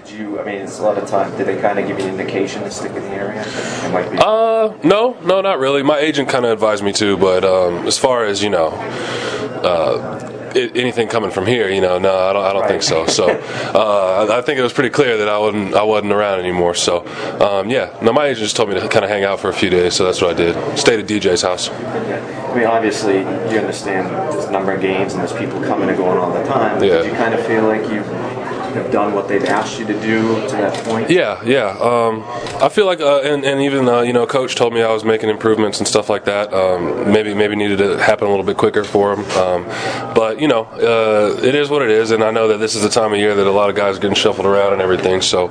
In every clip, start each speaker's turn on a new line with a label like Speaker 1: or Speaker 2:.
Speaker 1: I mean, it's a lot of time. Did they kind of give you an indication to stick in the area? It might be.
Speaker 2: No, not really. My agent kind of advised me to, but as far as anything coming from here, no, I don't think so. So I think it was pretty clear that I wasn't around anymore. So my agent just told me to kind of hang out for a few days, so that's what I did. Stayed at DJ's house.
Speaker 1: I mean, obviously, you understand there's a number of games and there's people coming and going all the time.
Speaker 2: Yeah.
Speaker 1: Did you kind of feel like you have done what they've asked you to do to that point?
Speaker 2: Yeah. I feel like, and even Coach told me I was making improvements and stuff like that. Maybe needed to happen a little bit quicker for him. But it is what it is, and I know that this is the time of year that a lot of guys are getting shuffled around and everything. So,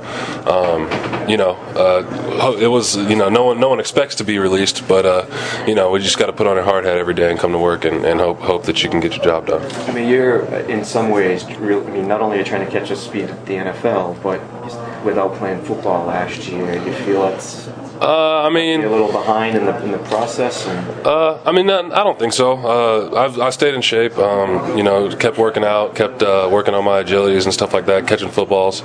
Speaker 2: it was no one expects to be released, but we just got to put on a hard hat every day and come to work and hope that you can get your job done.
Speaker 1: I mean, you're in some ways not only are you trying to catch up speed at the NFL, but without playing football last year, you feel it's you're a little behind in the process.
Speaker 2: I don't think so. I stayed in shape. Kept working out, kept working on my agilities and stuff like that, catching footballs.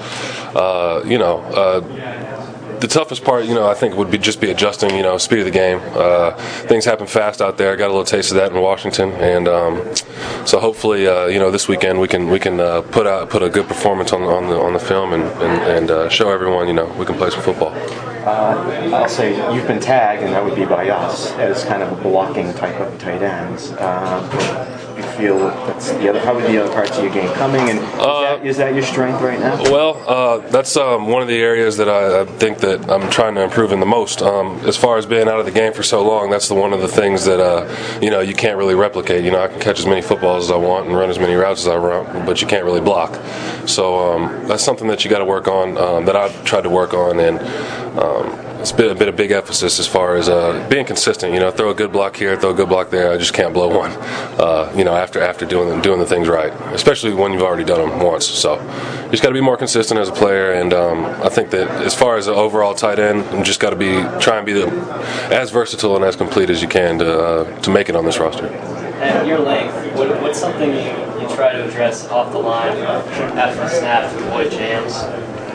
Speaker 2: The toughest part, I think, would be adjusting, speed of the game. Things happen fast out there. I got a little taste of that in Washington, and so hopefully, this weekend we can put a good performance on the film and show everyone, we can play some football.
Speaker 1: I'll say you've been tagged, and that would be by us, as kind of a blocking type of tight ends. You feel that's how would the other parts of your game coming, and is that your strength right now?
Speaker 2: Well, that's one of the areas that I think that I'm trying to improve in the most. As far as being out of the game for so long, that's one of the things that you can't really replicate. I can catch as many footballs as I want and run as many routes as I want, but you can't really block. So that's something that you got to work on. That I've tried to work on, and it's been a big emphasis as far as being consistent. Throw a good block here, throw a good block there. I just can't blow one. After doing the things right, especially when you've already done them once. So you just got to be more consistent as a player. And I think that as far as the overall tight end, you just got to try and be as versatile and as complete as you can to make it on this roster.
Speaker 3: At your length, what's something you try to address off the line after the snap to avoid jams?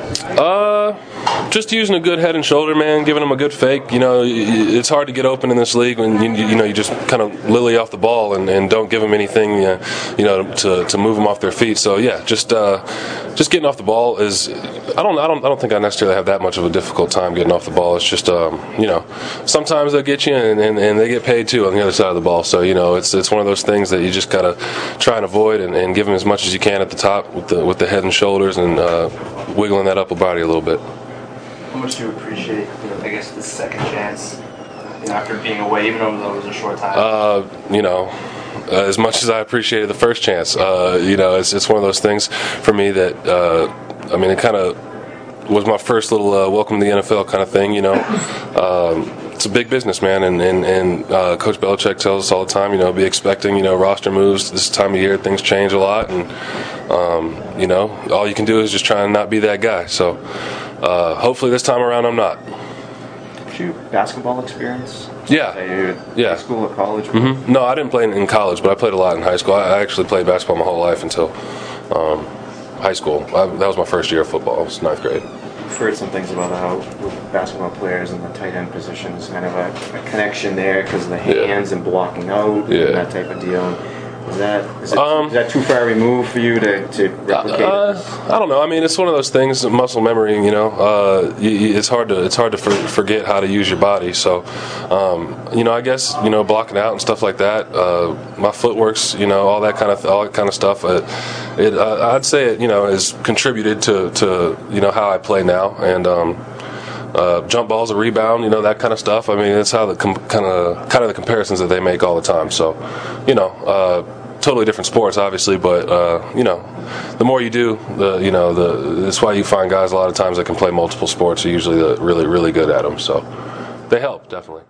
Speaker 2: Just using a good head and shoulder, man, giving them a good fake. It's hard to get open in this league when you just kind of lily off the ball and don't give them anything, to move them off their feet. So yeah, just getting off the ball is. I don't think I necessarily have that much of a difficult time getting off the ball. It's just sometimes they'll get you and they get paid too on the other side of the ball. So it's one of those things that you just gotta try and avoid and give them as much as you can at the top with the head and shoulders and wiggling that upper body a little bit.
Speaker 1: How much do you appreciate, the second chance, after being away, even though it was a short time?
Speaker 2: As much as I appreciated the first chance, it's one of those things for me that, it kind of was my first little welcome to the NFL kind of thing, It's a big business, man, and Coach Belichick tells us all the time, be expecting, roster moves. This time of year, things change a lot, and, all you can do is just try and not be that guy. So hopefully this time around I'm not.
Speaker 1: Did you basketball experience?
Speaker 2: Yeah.
Speaker 1: High school or college?
Speaker 2: Mm-hmm. No, I didn't play in college, but I played a lot in high school. I actually played basketball my whole life until high school. That was my first year of football. It was 9th grade.
Speaker 1: I've heard some things about how basketball players in the tight end position is kind of a connection there because of the hands and blocking out and that type of deal. Is that too far removed for you to replicate?
Speaker 2: I don't know. It's one of those things, muscle memory. It's hard to forget how to use your body. So, I guess blocking out and stuff like that. My footwork's, all that kind of stuff. I'd say it, has contributed to how I play now and. Jump balls, a rebound, that kind of stuff. It's how the kind of the comparisons that they make all the time. So, totally different sports, obviously, but the more you do, that's why you find guys a lot of times that can play multiple sports are usually really, really good at them. So, they help definitely.